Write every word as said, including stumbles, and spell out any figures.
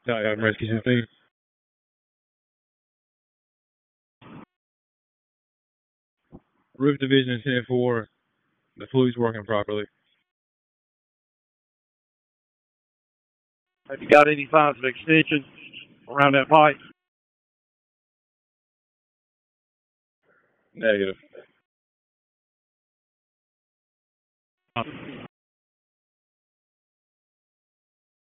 Battalion Rescue Team. Roof Division is ten four. The flute's working properly. Have you got any signs of extension around that pipe? Negative.